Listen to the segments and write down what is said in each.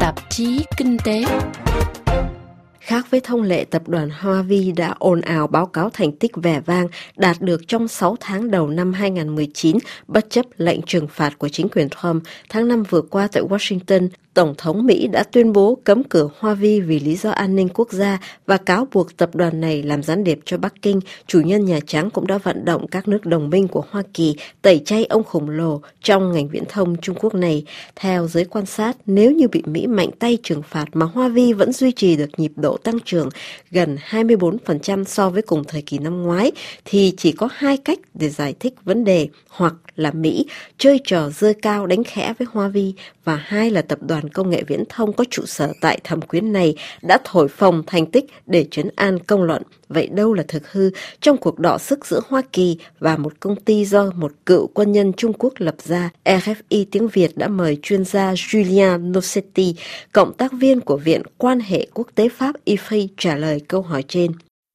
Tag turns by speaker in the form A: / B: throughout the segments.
A: tạp chí Kinh tế. Khác với thông lệ, tập đoàn Huawei đã ồn ào báo cáo thành tích vẻ vang đạt được trong 6 tháng đầu năm 2019, bất chấp lệnh trừng phạt của chính quyền Trump. Tháng 5 vừa qua tại Washington, Tổng thống Mỹ đã tuyên bố cấm cửa Huawei vì lý do an ninh quốc gia và cáo buộc tập đoàn này làm gián điệp cho Bắc Kinh. Chủ nhân Nhà Trắng cũng đã vận động các nước đồng minh của Hoa Kỳ tẩy chay ông khổng lồ trong ngành viễn thông Trung Quốc này. Theo giới quan sát, nếu như bị Mỹ mạnh tay trừng phạt mà Huawei vẫn duy trì được nhịp độ tăng trưởng gần 24% so với cùng thời kỳ năm ngoái, thì chỉ có hai cách để giải thích vấn đề: hoặc là Mỹ chơi trò giơ cao đánh khẽ với Huawei, và hai là tập đoàn công nghệ viễn thông có trụ sở tại Thâm Quyến này đã thổi phồng thành tích để trấn an công luận. Vậy đâu là thực hư trong cuộc đọ sức giữa Hoa Kỳ và một công ty do một cựu quân nhân Trung Quốc lập ra? RFI tiếng Việt đã mời chuyên gia Julien Nossetti, cộng tác viên của Viện Quan hệ Quốc tế Pháp IFRI trả lời câu hỏi trên.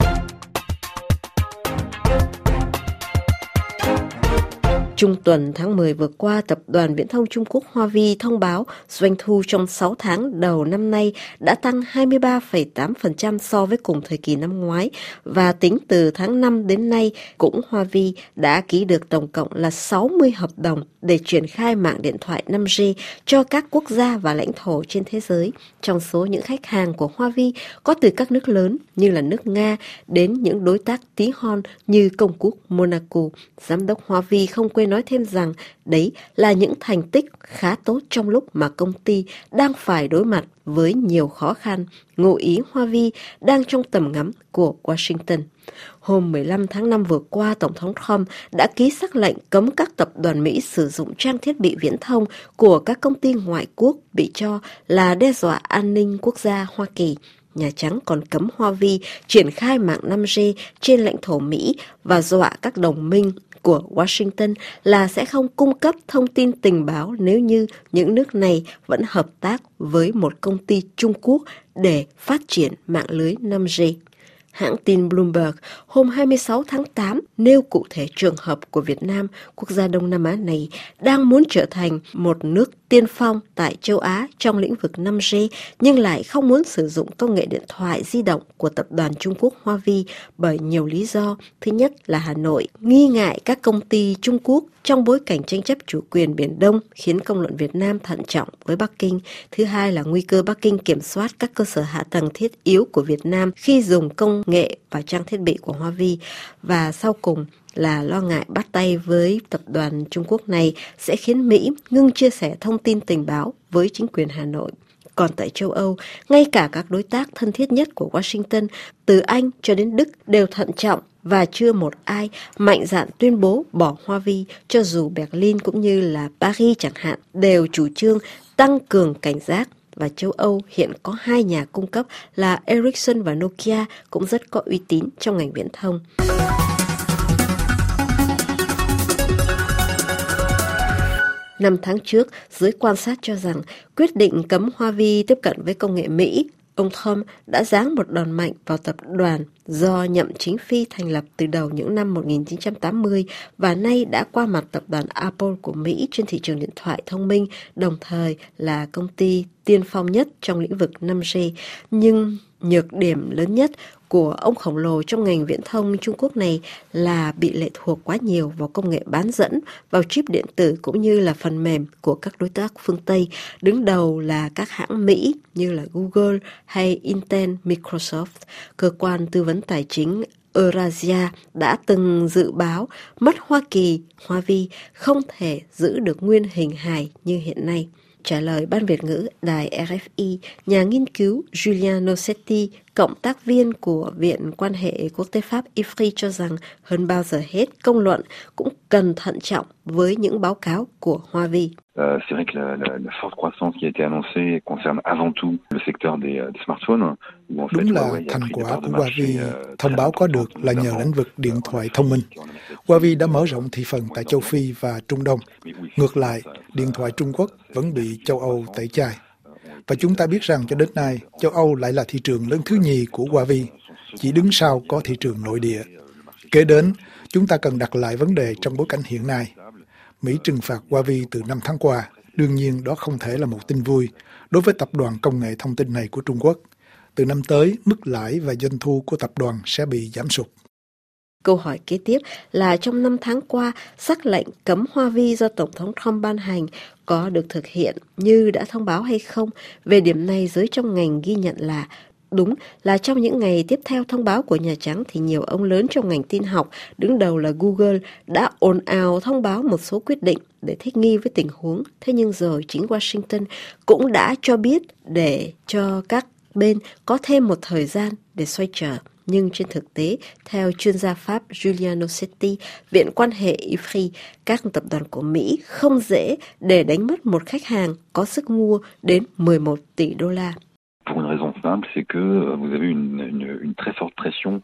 A: Trung tuần tháng 10 vừa qua, tập đoàn viễn thông Trung Quốc Huawei thông báo doanh thu trong 6 tháng đầu năm nay đã tăng 23,8% so với cùng thời kỳ năm ngoái, và tính từ tháng 5 đến nay, cũng Huawei đã ký được tổng cộng là 60 hợp đồng để triển khai mạng điện thoại 5G cho các quốc gia và lãnh thổ trên thế giới. Trong số những khách hàng của Huawei có từ các nước lớn như là nước Nga đến những đối tác tí hon như Công quốc Monaco. Giám đốc Huawei không quên nói thêm rằng đấy là những thành tích khá tốt trong lúc mà công ty đang phải đối mặt với nhiều khó khăn. Ngụ ý Huawei đang trong tầm ngắm của Washington. Hôm 15 tháng 5 vừa qua, Tổng thống Trump đã ký sắc lệnh cấm các tập đoàn Mỹ sử dụng trang thiết bị viễn thông của các công ty ngoại quốc bị cho là đe dọa an ninh quốc gia Hoa Kỳ. Nhà Trắng còn cấm Huawei triển khai mạng 5G trên lãnh thổ Mỹ và dọa các đồng minh của Washington là sẽ không cung cấp thông tin tình báo nếu như những nước này vẫn hợp tác với một công ty Trung Quốc để phát triển mạng lưới 5G. Hãng tin Bloomberg hôm 26 tháng 8 nêu cụ thể trường hợp của Việt Nam, quốc gia Đông Nam Á này đang muốn trở thành một nước tiên phong tại châu Á trong lĩnh vực 5G, nhưng lại không muốn sử dụng công nghệ điện thoại di động của tập đoàn Trung Quốc Huawei bởi nhiều lý do. Thứ nhất là Hà Nội nghi ngại các công ty Trung Quốc trong bối cảnh tranh chấp chủ quyền Biển Đông khiến công luận Việt Nam thận trọng với Bắc Kinh. Thứ hai là nguy cơ Bắc Kinh kiểm soát các cơ sở hạ tầng thiết yếu của Việt Nam khi dùng công nghệ và trang thiết bị của Huawei. Và sau cùng là lo ngại bắt tay với tập đoàn Trung Quốc này sẽ khiến Mỹ ngưng chia sẻ thông tin tình báo với chính quyền Hà Nội. Còn tại châu Âu, ngay cả các đối tác thân thiết nhất của Washington, từ Anh cho đến Đức đều thận trọng và chưa một ai mạnh dạn tuyên bố bỏ Huawei, cho dù Berlin cũng như là Paris chẳng hạn đều chủ trương tăng cường cảnh giác. Và châu Âu hiện có hai nhà cung cấp là Ericsson và Nokia cũng rất có uy tín trong ngành viễn thông. Năm tháng trước, giới quan sát cho rằng quyết định cấm Huawei tiếp cận với công nghệ Mỹ, ông Trump đã giáng một đòn mạnh vào tập đoàn do Nhậm Chính Phi thành lập từ đầu những năm 1980 và nay đã qua mặt tập đoàn Apple của Mỹ trên thị trường điện thoại thông minh, đồng thời là công ty tiên phong nhất trong lĩnh vực 5G. Nhưng nhược điểm lớn nhất của ông khổng lồ trong ngành viễn thông Trung Quốc này là bị lệ thuộc quá nhiều vào công nghệ bán dẫn, vào chip điện tử cũng như là phần mềm của các đối tác phương Tây, đứng đầu là các hãng Mỹ như là Google hay Intel, Microsoft. Cơ quan tư vấn tài chính Eurasia đã từng dự báo mất Hoa Kỳ, Huawei không thể giữ được nguyên hình hài như hiện nay. Trả lời Ban Việt ngữ đài RFI, nhà nghiên cứu Julien Nossetti, cộng tác viên của Viện Quan hệ Quốc tế Pháp IFRI cho rằng hơn bao giờ hết công luận cũng cần thận trọng với những báo cáo của Huawei.
B: C'est vrai que la forte croissance qui a été annoncée concerne avant tout le secteur des smartphones.
C: Đúng là thành quả của Huawei thông báo có được là nhờ lĩnh vực điện thoại thông minh. Huawei đã mở rộng thị phần tại châu Phi và Trung Đông. Ngược lại, điện thoại Trung Quốc vẫn bị châu Âu tẩy chay. Và chúng ta biết rằng cho đến nay, châu Âu lại là thị trường lớn thứ nhì của Huawei, chỉ đứng sau có thị trường nội địa. Kế đến, chúng ta cần đặt lại vấn đề trong bối cảnh hiện nay. Mỹ trừng phạt Huawei từ 5 tháng qua, Đương nhiên đó không thể là một tin vui đối với tập đoàn công nghệ thông tin này của Trung Quốc. Từ năm tới, mức lãi và doanh thu của tập đoàn sẽ bị giảm sút.
A: Câu hỏi kế tiếp là trong 5 tháng qua, sắc lệnh cấm Hoa Vi do Tổng thống Trump ban hành có được thực hiện như đã thông báo hay không? Về điểm này, giới trong ngành ghi nhận là đúng là trong những ngày tiếp theo thông báo của Nhà Trắng thì nhiều ông lớn trong ngành tin học, đứng đầu là Google, đã ồn ào thông báo một số quyết định để thích nghi với tình huống. Thế nhưng rồi chính Washington cũng đã cho biết để cho các bên có thêm một thời gian để xoay trở. Nhưng trên thực tế, theo chuyên gia Pháp Giuliano Setti, Viện quan hệ IFRI, các tập đoàn của Mỹ không dễ để đánh mất một khách hàng có sức mua đến 11 tỷ đô la.
B: Pour une raison simple, c'est que vous avez une très forte pression,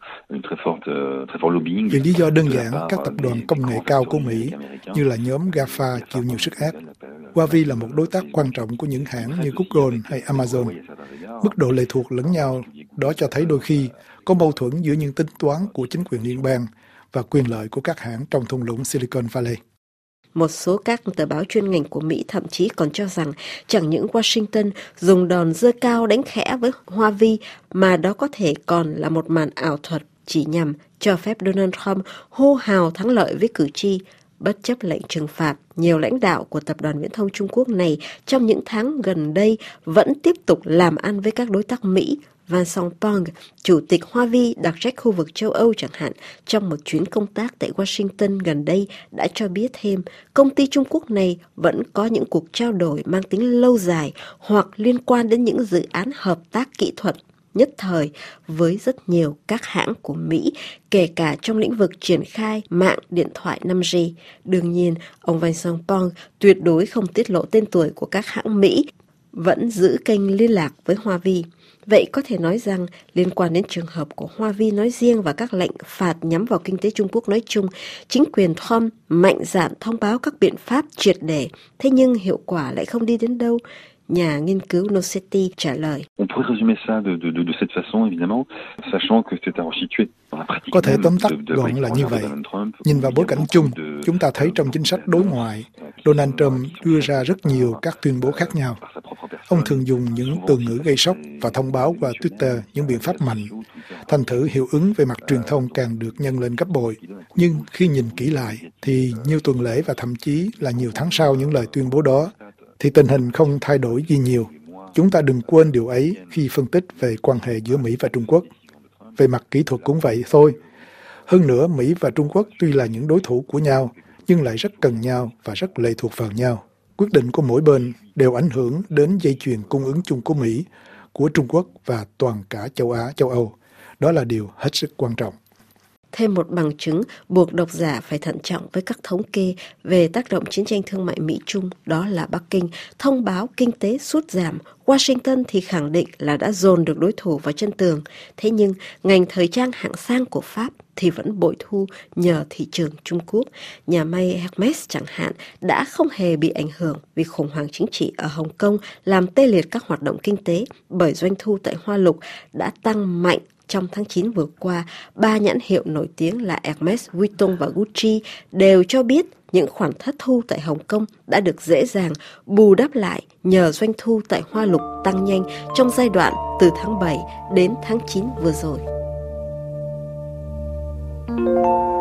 B: très fort lobbying.
C: Vì lý do đơn giản, các tập đoàn công nghệ cao của Mỹ như là nhóm GAFA chịu nhiều sức ép. Huawei là một đối tác quan trọng của những hãng như Google hay Amazon. Mức độ lệ thuộc lẫn nhau đó cho thấy đôi khi có mâu thuẫn giữa những tính toán của chính quyền liên bang và quyền lợi của các hãng trong thung lũng Silicon Valley.
A: Một số các tờ báo chuyên ngành của Mỹ thậm chí còn cho rằng chẳng những Washington dùng đòn giơ cao đánh khẽ với Huawei mà đó có thể còn là một màn ảo thuật chỉ nhằm cho phép Donald Trump hô hào thắng lợi với cử tri. Bất chấp lệnh trừng phạt, nhiều lãnh đạo của tập đoàn viễn thông Trung Quốc này trong những tháng gần đây vẫn tiếp tục làm ăn với các đối tác Mỹ. Vincent Peng, chủ tịch Huawei đặc trách khu vực châu Âu chẳng hạn, trong một chuyến công tác tại Washington gần đây đã cho biết thêm công ty Trung Quốc này vẫn có những cuộc trao đổi mang tính lâu dài hoặc liên quan đến những dự án hợp tác kỹ thuật nhất thời với rất nhiều các hãng của Mỹ, kể cả trong lĩnh vực triển khai mạng điện thoại 5G. Đương nhiên, ông Vincent Peng tuyệt đối không tiết lộ tên tuổi của các hãng Mỹ, vẫn giữ kênh liên lạc với Huawei. Vậy có thể nói rằng liên quan đến trường hợp của Huawei nói riêng và các lệnh phạt nhắm vào kinh tế Trung Quốc nói chung, chính quyền Trump mạnh dạn thông báo các biện pháp triệt để, thế nhưng hiệu quả lại không đi đến đâu. Nhà nghiên cứu Nosetti trả lời.
C: Có thể tóm tắt gọn là như vậy. Nhìn vào bối cảnh chung, chúng ta thấy trong chính sách đối ngoại, Donald Trump đưa ra rất nhiều các tuyên bố khác nhau. Ông thường dùng những từ ngữ gây sốc và thông báo qua Twitter những biện pháp mạnh. Thành thử hiệu ứng về mặt truyền thông càng được nhân lên gấp bội. Nhưng khi nhìn kỹ lại, thì nhiều tuần lễ và thậm chí là nhiều tháng sau những lời tuyên bố đó, thì tình hình không thay đổi gì nhiều. Chúng ta đừng quên điều ấy khi phân tích về quan hệ giữa Mỹ và Trung Quốc. Về mặt kỹ thuật cũng vậy thôi. Hơn nữa, Mỹ và Trung Quốc tuy là những đối thủ của nhau, nhưng lại rất cần nhau và rất lệ thuộc vào nhau. Quyết định của mỗi bên đều ảnh hưởng đến dây chuyền cung ứng chung của Mỹ, của Trung Quốc và toàn cả châu Á, châu Âu. Đó là điều hết sức quan trọng.
A: Thêm một bằng chứng buộc độc giả phải thận trọng với các thống kê về tác động chiến tranh thương mại Mỹ-Trung, đó là Bắc Kinh thông báo kinh tế sút giảm, Washington thì khẳng định là đã dồn được đối thủ vào chân tường. Thế nhưng ngành thời trang hạng sang của Pháp thì vẫn bội thu nhờ thị trường Trung Quốc. Nhà may Hermes chẳng hạn đã không hề bị ảnh hưởng vì khủng hoảng chính trị ở Hồng Kông làm tê liệt các hoạt động kinh tế, bởi doanh thu tại Hoa Lục đã tăng mạnh. Trong tháng 9 vừa qua, 3 nhãn hiệu nổi tiếng là Hermes, Vuitton và Gucci đều cho biết những khoản thất thu tại Hồng Kông đã được dễ dàng bù đắp lại nhờ doanh thu tại Hoa Lục tăng nhanh trong giai đoạn từ tháng 7 đến tháng 9 vừa rồi.